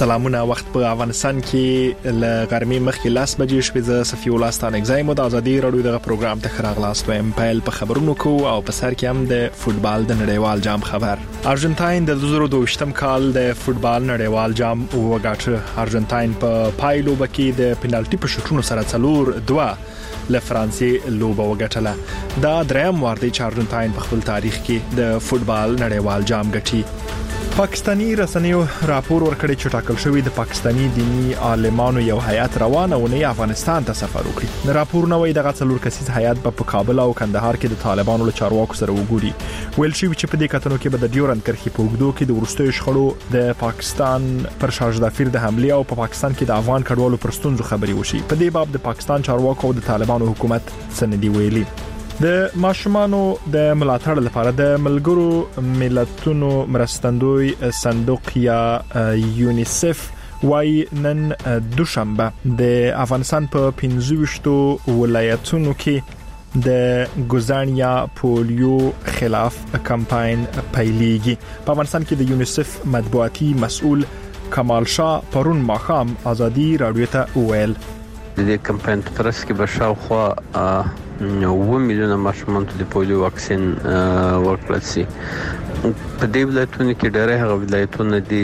سلامونه. وخت په افغانستان کې ل غرمې مخکې 10 بجې شپې ز صفي ولستان اگزایم د ازادي رادیو دغه پروګرام ته خراغلاس په امپایل په خبرونو کو او په سر کې هم د فوتبال د نړیوال جام خبر. ارجنټاین د 2022م کال د فوتبال نړیوال جام وګاټه. ارجنټاین په پایلو بکی د پنالټي په شوټونو سره 4-2 له فرانسې لوبه وګټله. دا دریم وار دی چې ارجنټاین په خپل تاریخ کې د فوتبال نړیوال جام ګټي. پاکستانی رسنیو راپور ورکړی چې ټاکل شوی د پاکستانی دینی عالمانو یو هیئت روانه ونی افغانستان ته سفر وکړي. د راپور نوې دغه څلور کسیز هیئت په کابل او کندهار کې د طالبانو له چارواکو سره وګوري. ویل شوی چې په دې کتنو کې به د ډیورند کرښې په اوږدو کې د ورستیو شخړو د پاکستان پر شاهزادافیر د حمله او په پاکستان کې د افغان کډوالو پر ستونزو خبري وشي. په دې باب د پاکستان چارواکو او د طالبانو حکومت سندي ویلي. د ماشومانو د ملاتړ لپاره د ملګرو ملتونو مرستندوی صندوق یا یونیسف وای نن دوشنبه د افغانستان په 15 ولایتونو کې د ګوزانیا پولیو خلاف کمپاین پیلېږي. په افغانستان کې د یونیسف مطبوعاتي مسؤل کمال شاه پرون ماښام ازادي رادیو ته ویل د دې کمپاین په ترڅ کې به شاوخوا 9 میلیونه ماشومان ته د پولیو واکسین ورکړل شي. په دې ولایتونو کې ډېر هغه ولایتونه دي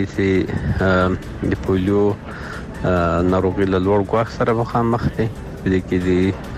چې د پولیو ناروغي له لوړ ګواښ سره مخامخ دي. په دې کې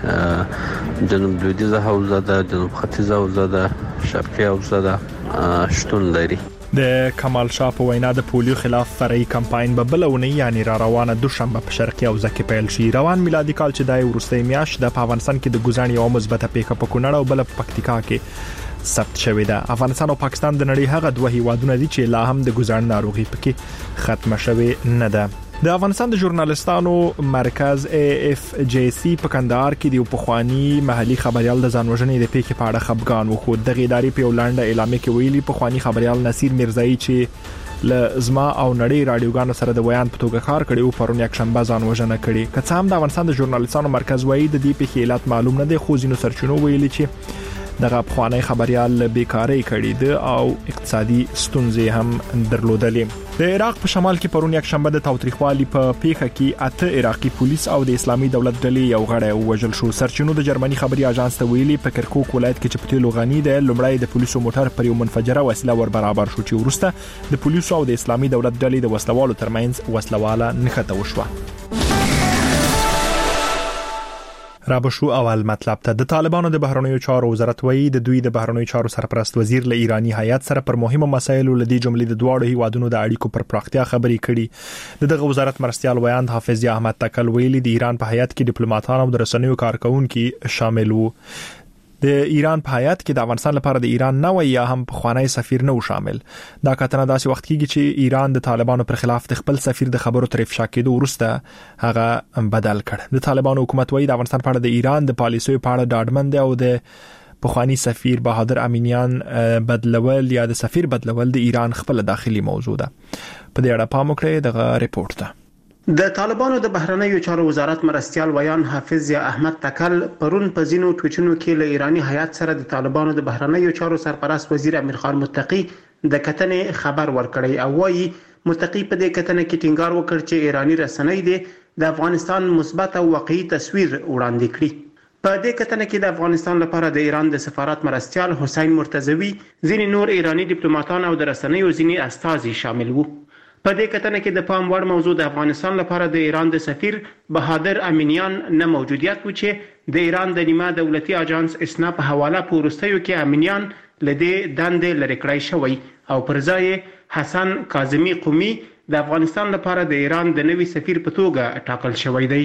د جنوب لویدیځه حوزه ده، جنوب ختیځه حوزه ده، شرقي حوزه ده شتون لري. د کمال شاه په وینا د پولیو خلاف فرعي کمپاین به بلونه یعنی را روانه دوشنبه په شرقي حوزه کې پیل شي. روان میلادي کال چې دای ورستۍ میاش د افغانستان کې د ګوزان یو مثبته پیښه په کونړ او بل په پکتیکا کې ثبت شوې ده. افغانستان او پاکستان د نړۍ هغه دوه هیوادونه دي چې لا هم د ګوزان ناروغي پکې ختمه شوې نه ده. د افغانستان د ژورنالستانو مرکز AFJC په کندهار کې د پخوانی محلي خبريال د ځانوژنې د پیښې په اړه خبرګان وخو. د ادارې په ولاندې اعلامیه کې ویلي پخوانی خبريال نصیر میرزایی چې لزما او نړۍ رادیوګانو سره د بیان په توګه کار کړي او پرون یک شنبه ځانوژنه کړي. که څه هم د افغانستان د ژورنالستانو مرکز وایي د دې پیښې علت معلوم نه دي، خو ځینو سرچینو ویلي چې دغه پخوانی خبريال بیکاری کړي دي او اقتصادي ستونزې هم درلودلې. د عراق په شمال کې پرون یک شنبه د تاوتریخوالي په پیښه کې 8 عراقي پولیس او د اسلامي دولت ډلې یو غړی وژل شو. سرچینو د جرمني خبري اژانس ته ویلي په کرکوک ولایت کې چې پټیلو غنی د لومړی د پولیسو موټر پر یو منفجره وسیله ور برابر شو چې ورسته د پولیسو او د اسلامي دولت ډلې د وسلوالو ترمنځ وسلواله نښته وشوه. رابشو اول مطلب ته د طالبانو د بهرنیو چارو وزارت وایي د دوی د بهرنیو چارو سرپرست وزیر له ایرانی هیئت سره پر مهمو مسایلو لدی جملې د دواړو هیوادونو د اړیکو پر پراختیا خبرې کړي. دغه وزارت مرستيال ویاند حافظ احمد تکل ویلي د ایران په هیئت کې ډیپلوماټان او د رسنیو کارکونکو شامل وو. د ایران په هیئت کې د افغانستان لپاره د ایران نوې یا هم پخوانی سفیر نو شامل. دا کتنه داسې وخت کېږي چې ایران د طالبانو پر خلاف د خپل سفیر د خبرو تر افشا کېدو وروسته هغه بدل کړ. د طالبانو حکومت وایي د افغانستان په اړه د ایران د پالیسیو په اړه ډاډمن دی او د پخوانی سفیر بهادر امینیان بدلول یا د سفیر بدلول د ایران خپل داخلي موضوع ده. په دې اړه پام وکړئ دغه ریپورت ته. د طالبانو د بهرنیو چارو وزارت مرستيال ویان حافظ احمد تکل پرون په ځینو ټویټونو کې له ایرانی هیئت سره د طالبانو د بهرنیو چارو سرپرست وزیر امیر خان متقی د کتنې خبر ورکړی او وایي متقی په دې کتنه کې ټینګار وکړ چې ایرانی رسنۍ د افغانستان مثبت او واقعي تصویر وړاندې کړي. په دې کتنه کې د افغانستان لپاره د ایران د سفارت مرستيال حسین مرتضوی، ځینې نور ایرانی ډیپلوماټان او د رسنیو ځینې استازي شامل وو. په دې کتنه کې د پام وړ موضوع د افغانستان لپاره د ایران د سفیر بهادر امینیان نه موجودیت و چې د ایران د نیمه دولتي اژانس اسنا په حواله پورستیو کې امینیان لدی دندې لری کړای شوی او پر ځای حسن کاظمی قومي د افغانستان لپاره د ایران د نوي سفیر په توګه ټاکل شوی دی.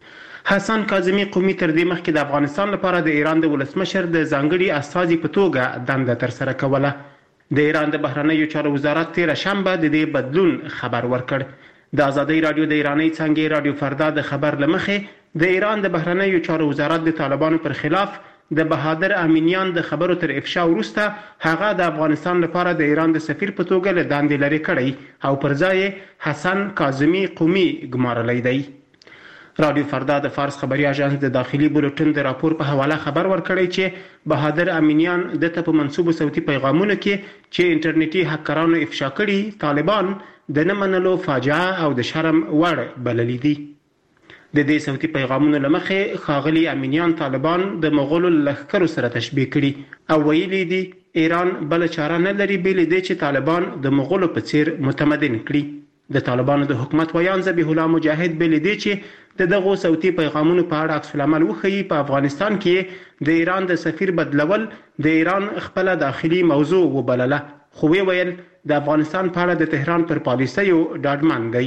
حسن کاظمی قومي تر دې مخکې د افغانستان لپاره د ایران د ولسمشر د ځانګړي استازي په توګه دنده تر سره کوله. د ایران د بهرنیو چارو وزارت تیر شنبه د دې بدلون خبر ورکړ. د ازادي رادیو د ایرانی څنګه رادیو فردا د خبر لمخې د ایران د بهرنیو چارو وزارت د طالبانو پر خلاف د بهادر امینیان د خبرو تر افشا وروسته هغه د افغانستان لپاره د ایران د سفیر په توګه له دندې لري کړی او پر ځای حسن کاظمی قومي ګمارلی دی. رادیو فردا د فارس خبري اژانس د داخلي بولټن د راپور په حواله خبر ورکړی چې بهادر امینیان د ته په منسوبو صوتي پیغامونو کې چې انټرنیټي هکرانو افشا کړي طالبان د نه منلو فاجعه او د شرم وړ بللی دي. د دې صوتي پیغامونو لمخې ښاغلي امینیان طالبان د مغولو لښکرو سره تشبیه کړي او ویلي دي ایران بل چاره نه لري بل دې چې طالبان د مغولو په څیر متمدن کړي. د طالبانو د حکومت ویان ذبیح الله مجاهد بل دې چې د دغه صوتي پیغامونو په اړه عکس العمل وښیي. په افغانستان کې د ایران د سفیر بدلول د ایران خپل داخلي موضوع وبلله، خو ویل د افغانستان په اړه د تهران پر پالیسیو ډاډمن دی.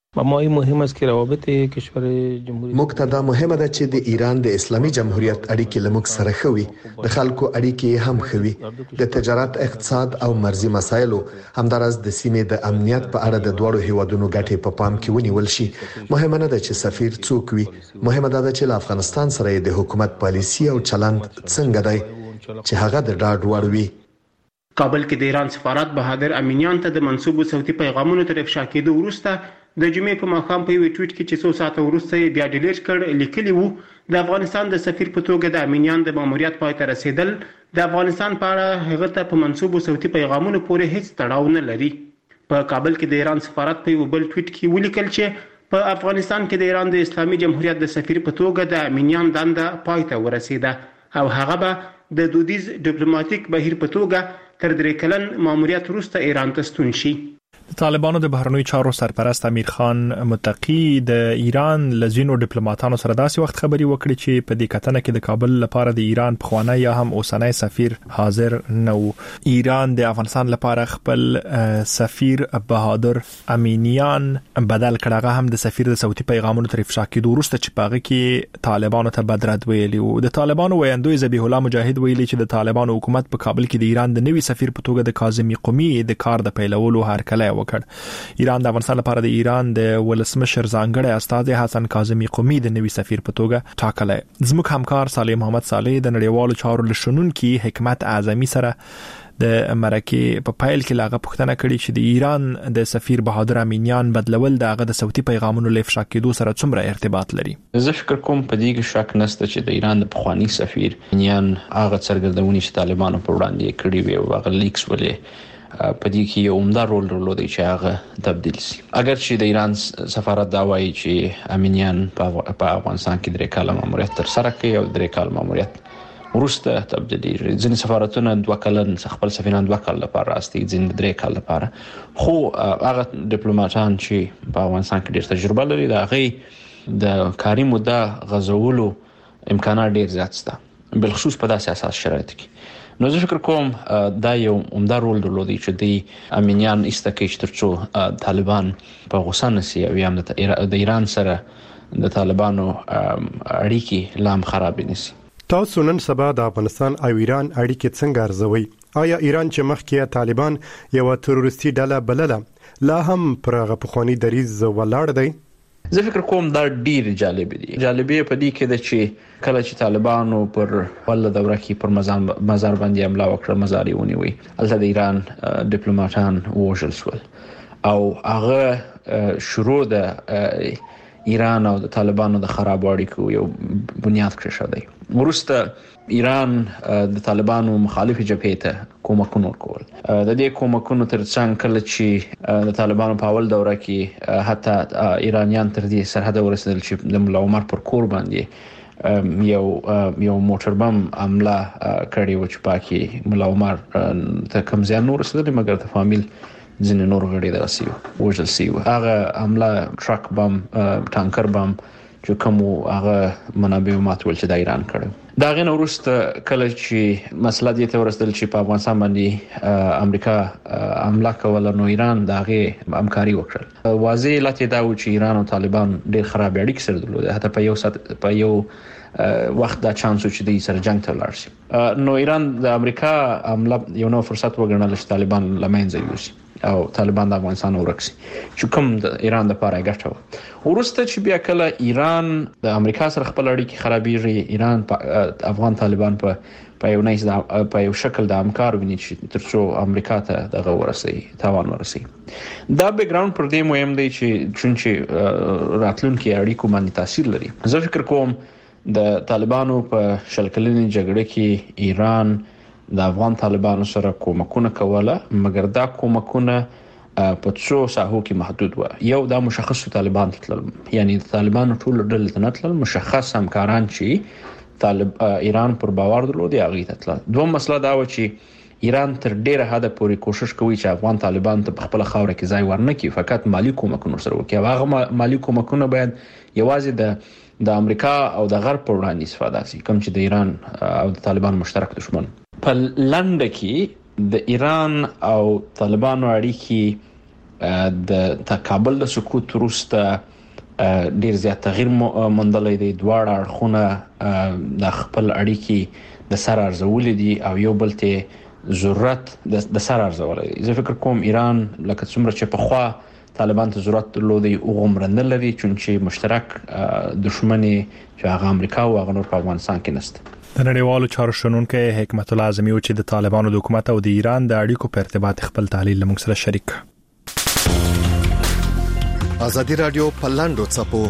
موږ ته دا مهمه ده چې د ایران د اسلامي جمهوریت اړیکې لموږ سره خوي، د خلکو اړیکې هم خوي، د تجارت، اقتصاد او مرزي مسایلو همدارس د سیمې د امنیت په اړه د دوړو هیوادونو ګټې په پام کې ونیول شي. مهمه نه ده چې سفیر څوک وي، مهمه ده چې له افغانستان سره د حکومت پالیسی او چلند څنګه دی چې هغه د ډاډ وړ وي. کابل کې د ایران سفارت بهادر امینیان ته د منسوبو صوتي پیغامونو تر افشا کېدو وروسته د جمعې په ماښام په یو ټویټ کې چې 100 ساعته وروسته یې بیا ډیلیټ کړ لیکلي وو د افغانستان د سفیر په توګه د امینیان د ماموریت پای ته رسیدل د افغانستان په اړه هغه ته په منسوبو صوتي پیغامونو پورې هیڅ تړاو نه لري. په کابل کې د ایران سفارت په یو بل ټویټ کې ولیکل چې په افغانستان کې د ایران د اسلامي جمهوریت د سفیر په توګه د امینیان دنده پای ته ورسیده او هغه به د دودیز ډیپلوماټیک بهیر په توګه تر 3 کلن ماموریت وروسته ایران ته ستون شي. د طالبانو د بهرنیو چارو سرپرست امیر خان متقی د ایران لزینو ډیپلوماټانو سره داسې وخت خبري وکړي چې په دې کتنه کې د کابل لپاره د ایران پخوانی یا هم اوسنی سفیر حاضر نه وو. ایران د افغانستان لپاره خپل سفیر بهادر امینیان بدل کړه، هم د سفیر د صوتي پیغامونو تر افشا کېدو وروسته چې پاغه کې طالبانو ته بدرد ویلي وو. د طالبانو ویاندوی ذبیح الله مجاهد ویلي چې د طالبانو حکومت په کابل کې د ایران د نوي سفیر په توګه د کاظمی قومي د کار د پیلولو هرکلی وکړ. ایران د افغانستان لپاره د ایران د ولسمشر ځانګړی استازی حسن کاظمی قومي د نوي سفیر په توګه ټاکلی. زموږ همکار صالح محمد صالح د نړیوالو چارو لشنونکي حکمت اعظمي سره د مرکه په پایل کې لاغه پوښتنه کړې چې د ایران د سفیر بهادر امینیان بدلول دغه د صوتي پیغامونو لفشا کېدو سره څومره ارتباط لري. زه فکر کوم په دې کې شک نشته چې د ایران د پخوانی سفیر امینیان هغه څرګندونې چې طالبانو پر وړاندې کړې وي او هغه لیکس ولې په دې کې یو عمده رول درلودي چې هغه تبدیل شي. اگر چې د ایران سفارت دا وایي چې امینیان په افغانستان کې 3 کاله ماموریت تر سره کوي او 3 کاله ماموریت ورسته تبدیلي، ځینې سفارتونه 2 کلن خپل سفیران 2 کال لپاره راستي، ځینې 3 کال لپاره، خو هغه ډیپلوماټان چې په افغانستان کې ډېر تجربه لري دا غي د کاري موده غزولو امکانات ډېر زیات شته، بلخصوص په داسې اساس شرایطو کې. نو زه فکر کوم دا یو عمده رول درلودي چې د امینیان استکیش ترڅو طالبان په غوسه نشي او هم د ایران سره د طالبانو اړیکې لام خراب نشي. تاسو نن سبا د افغانستان او ایران اړیکې څنګه ارزوي؟ آیا ایران چې مخکې طالبان یو تروریستي ډله بلله لا هم پر غپخوانی دریز ولاړ دی؟ زه فکر کوم دا ډیر جالب دي. جالبې په دې کې ده چې کله چې طالبانو پر ول دوره کې پر مزار باندې حمله وکړه، مزار یې ونیوي، البته د ایران ډیپلوماټان وژل شول او هغه شروع د ایران او د طالبانو د خراب اړیکو یو بنیاد کړی دی. ورسته ایران د طالبانو مخالف جبهې ته کومکونه ورکول. د دې کومکونو ترڅنګ کله چې د طالبانو په اول دوره کې حتی ایرانیان تر دې سرحد ورسېدل چې د مولا عمر پر کور باندې یو موټر بم حمله کړې و چې پاکي مولا عمر ته کم زیان نور رسېدل، مګر د فامیل ځینې نور غړي داسې وژل شوي. هغه حمله ټرک بم، ټانکر بم چې کوم هغه منابع ماتول چې د ایران کړو. دا غن وروسته کله چې مسله دې ته ورسېدل چې په افغانستان باندې امریکا حمله کوله، نو ایران دغه همکاري وکړه. واضح لته دا و چې ایران او طالبان ډېر خراب اړیکې سره درلودې، حتی په یو وخت دا چانس چې د سره جنگ ته لاړ شي. نو ایران د امریکا حمله یو نو فرصت وګڼل چې طالبان لمنځه یوسي او طالبان د افغانستان ورکسي، چې کوم د ایران لپاره ګټه و. ورسته چې بیا کله ایران د امریکا سره خپل اړیکې خرابېږي، ایران افغان طالبان په یو شکل د همکار ویني چې ترڅو امریکا ته دغه ورسي تاوان ورسي. دا بیک ګراوند پر دې مهم دی چې راتلونکي اړیکو باندې تاثیر لري. زه فکر کوم د طالبانو په شلکلنې جګړه کې ایران د افغان طالبانو سره کومکونه کوله، مګر دا کومکونه په څو ساحو کې محدود و. یو دا مشخص طالبان تل، یعنی طالبان ټول ډله نه تل، مشخص همکاران چې ایران پر باور درلود هغه تل. دوم مسله دا و چې ایران تر ډیره حد پورې کوشش کوي چې افغان طالبان ته خپل خاور کې ځای ورنکړي، فقط مالی کومکونه سره وکړي. هغه مالی کومکونه باید یوازې د امریکا او د غرب پر وړاندې استفاده شي، کوم چې د ایران او د طالبان مشترک دشمن. په لنډه کې د ایران او طالبانو اړیکې د کابل د سقوط وروسته ډیر زیات تغییر موندلی دی. دواړه اړخونه د خپل اړیکې د سر ارزولې دي او یو بل ته ضرورت د سر ارزولې دي. زه فکر کوم ایران لکه څومره چې په خوا طالبان ته ضرورت درلودي او غمرنه لري، چې مشترک دشمن چې هغه امریکا او هغه نور په افغانستان کې نشته. د نړیوالو چارو شنونکو حکمت الله اعظمي او چې د طالبانو د حکومت او د ایران د اړیکو په ارتباط خپل تحلیل لموږ سره شریک. ازادي رادیو په لاندو چپو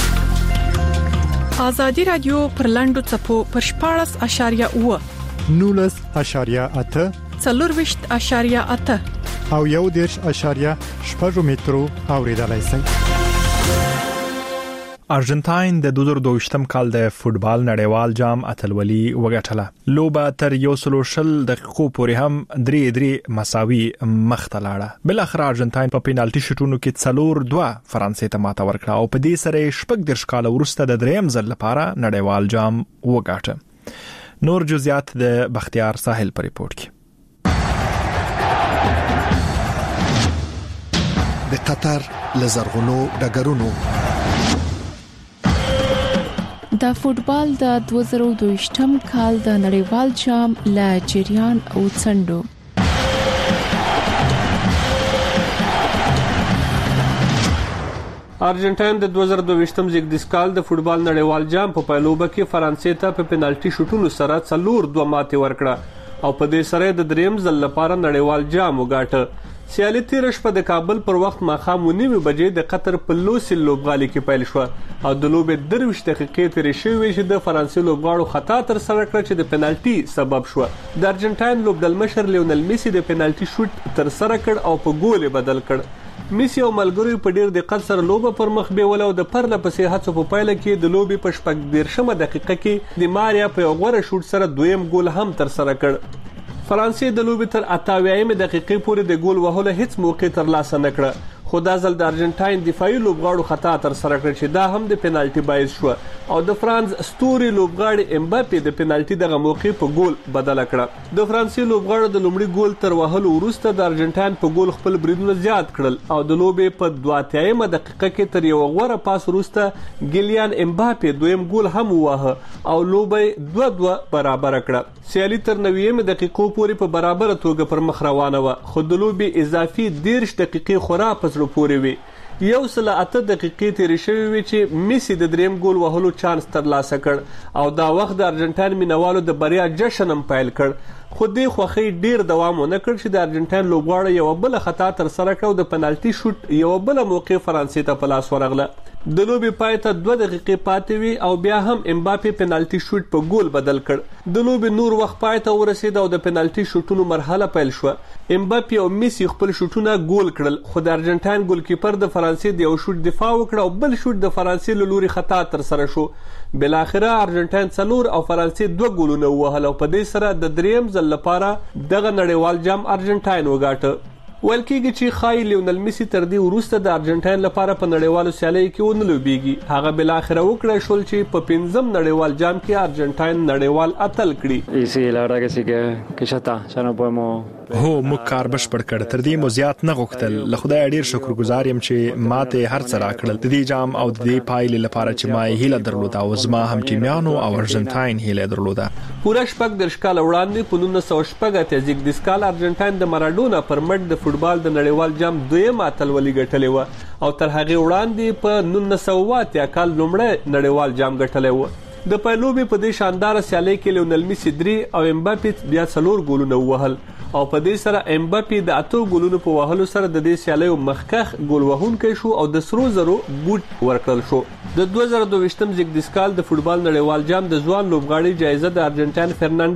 ازادي رادیو پر لاندو چپو پر 14.8 19.8 4.8 او 1.8 مترو اوریدلای شئ. ارجنټاین د 2022م کال د فوتبال نړیوال جام اتلولي وګټله. لوبه تر 120 دقیقو پورې هم 3 مساوي مخته لاړه. بل اخر ارجنټاین په پینالټي شوټونو کې 4-2 فرانسې ته ماته ورکړه او په دې سره 14 کال وروسته د دریم ځل لپاره نړیوال جام وګاټه. نور جزئیات د بختیار ساحل پر ریپورت کې. د قطر لزرغونو ډګرونو د فوتبال د 2022م کال د نړیوال جام لا جریان او څنډو. ارجنټاین د 2022م زیږدیز کال د فوتبال نړیوال جام په پایلوبه کې فرانسې ته په پینالټي شوټونو سره 4-2 ماتې ورکړه او په دې سره د دریم ځل لپاره نړیوال جام وګاټه. سیالي تیر شپه د کابل پر وخت ماښام 9 بجې د قطر په لوسیل لوبغالي کې پیل شو او د لوبې 23 دقیقې تیرې شوې چې د فرانسې لوبغاړو خطا تر سره کړ چې د پینالټي سبب شو. د ارجنټاین لوبډلمشر لیونل میسی د پینالټي شوټ تر سره کړ او په ګول بدل کړ. میسی او ملګرو په ډیر دقت سره لوبه پر مخ بیول او د پرله پسې هڅو په پایله کې د لوبې په 14 دقیقه کې د ماریا په غوړه شوټ سره دویم ګول هم تر سره کړ. فرانسې د لوبې تر 88 دقیقې پورې د ګول وهلو هیڅ موقع تر لاسه نه کړه، خو دا ځل د ارجنټاین دفاعي لوبغاړو خطا تر سره کړ چې دا هم د پینالټي باعث شو او د فرانس ستوري لوبغاړي امباپي د پینالټي دغه موقع په ګول بدل کړه. د فرانسې لوبغاړو د لومړي ګول تر وهلو وروسته د ارجنټاین په ګول خپل بریدونه زیات کړل او د لوبې په 82 دقیقه کې تر یو غوړه پاس وروسته ګیلیان امباپي دویم ګول هم ووهه او لوبې 2-2 برابر کړه. سیالي تر 90 دقیقو پورې په برابر توګه پر مخ روانه و، خو د لوبې اضافي 10 دقیقې خورا پس پورې وي. 108 دقیقې تیرې شوې وي چې میسی د دریم ګول وهلو چانس ترلاسه کړ او دا وخت د ارجنټاین مینوالو د بریا جشن هم پیل کړ، خو دې خوښۍ ډیر دوام ونه کړ چې د ارجنټاین لوبغاړو یو بل خطا تر سره کړ او د پنالټي شوټ یو بل موقع فرانسې ته په لاس ورغله. د لوبې پای ته 2 دقیقې پاتې وي او بیا هم امباپي پنالټي شوټ په ګول بدل کړ. د لوبې نور وخت پای ته ورسید او د پنالټي شوټونو مرحله پیل شو. امباپي او میسی خپل شوټونه ګول کړل، خو د ارجنټاین ګولکیپر د فرانسې د یو شوټ دفاع وکړ او بل شوټ د فرانسې له لوري خطا تر سره شو. بل اخره ارجنټاین 4 او فرانسې 2 ګولونه وهل او په دې سره د دریم ځل لپاره دغه نړیوال جام ارجنټاین وګاټه. ویل کېږي چې خای لیونل میسی تر دې وروسته د ارجنټاین لپاره په نړیوالو سیالیو کې ونه لوبېږي. هغه بل اخره وکړای شول چې په 5م نړیوال جام کې ارجنټاین نړیوال اتل کړي. هو موږ کار بشپړ کړ، تر دې مو زیات نه غوښتل. له خدای ډیر شکرګزار یم چې ماته هر څه راکړل. د دې جام او د دې پایلې لپاره چې ما هیله درلوده او زما هم ټیمیانو او ارجنټاین هیله درلوده. پوره شپږ درش کال وړاندې په 1906 زیږدیز کال ارجنټاین د مارادونا پر مټ د فوتبال د نړیوال جام دویم اتلولي ګټلې و او تر هغه وړاندې په 1908 کال لومړی نړیوال جام ګټلی و. د پایلوبې په دې شاندار سیالي کې لیونل میسی 3 او امباپي بیا 4 ګولونه ووهل او په دې سره امباپي د 8 ګولونو په وهلو سره د دې سیالي مخکخ ګول وهونکی شو او د سرو زرو بوټ ورکړل شو. د 2022م زیږدیز کال د فوتبال نړیوال جام د ځوان لوبغاړي جایزه د ارجنټاین فرناندو